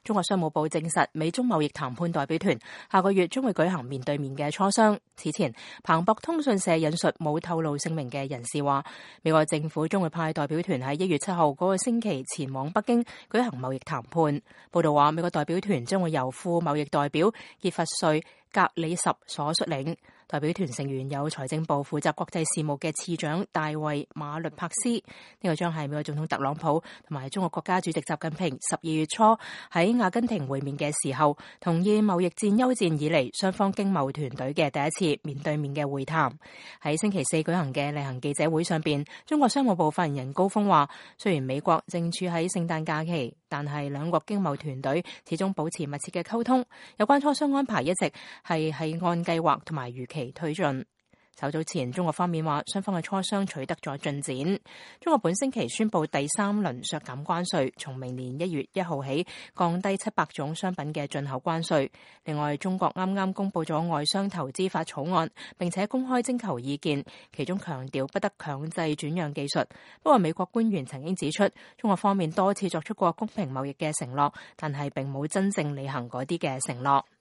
中國商務部證實，美中貿易談判代表團下個月將會舉行面對面嘅磋商。此前，彭博通訊社引述冇透露姓名嘅人士話，美國政府將會派代表團喺1月7號嗰個星期前往北京舉行貿易談判。報道話，美國代表團將會由副貿易代表傑弗瑞格里什所率領。代表團成員有財政部負責國際事務嘅次長大衛馬律柏斯。呢個將係美國總統特朗普同埋中國國家主席習近平12月初喺阿根廷會面嘅時候，同意貿易戰休戰以嚟雙方經貿團隊嘅第一次面對面嘅會談。喺星期四舉行嘅例行記者會上邊，中國商務部發言人高峰話，雖然美國正處喺聖誕假期，但係兩國經貿團隊始終保持密切嘅溝通，有關磋商安排一直係按計劃同埋預期推進。稍早前，中國方面話雙方嘅磋商取得咗進展。中國本星期宣布第3輪削減關稅，從明年1月1號起降低700種商品嘅進口關稅。另外，中國啱啱公布咗外商投資法草案，並且公開徵求意見，其中強調不得強制轉讓技術。不過美國官員曾經指出，中國方面多次作出過公平貿易嘅承諾，但係並冇真正履行嗰啲嘅承諾。